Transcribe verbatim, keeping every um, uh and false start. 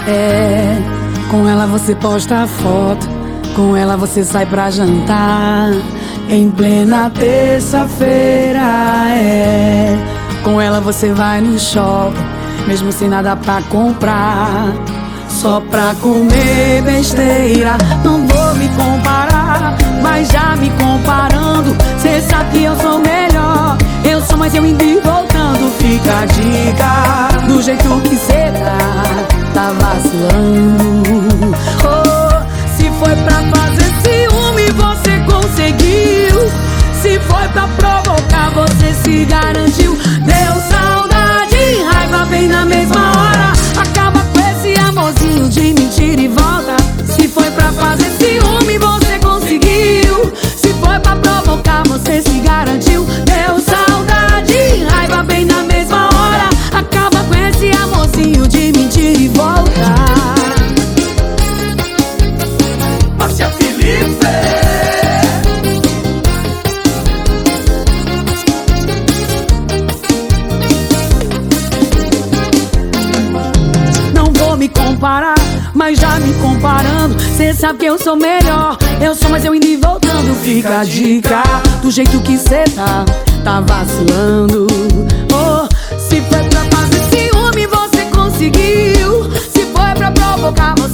É, com ela você posta foto, com ela você sai pra jantar em plena terça-feira. É, com ela você vai no shopping, mesmo sem nada pra comprar, só pra comer besteira. Não vou me comparar, mas já me comparando, cê sabe que eu sou melhor. Eu sou, mas eu indo e voltando. Fica a dica, do jeito que cê tá, tá vacilando. Oh, se foi pra fazer ciúme, você conseguiu. Se foi pra provocar, você se garantiu. Deu saudade, raiva vem na mesma hora. Acaba com esse amorzinho de mentira e volta. Se foi pra fazer ciúme, você conseguiu. Se foi pra provocar, você se garantiu. Deu saudade, raiva vem na mesma hora. Acaba com esse amorzinho de mentira e volta. Márcia Felipe. Me comparar, mas já me comparando, cê sabe que eu sou melhor. Eu sou, mas eu indo e voltando. Fica a dica, do jeito que cê tá, tá vacilando. Oh, se foi pra fazer ciúme, você conseguiu. Se foi pra provocar, você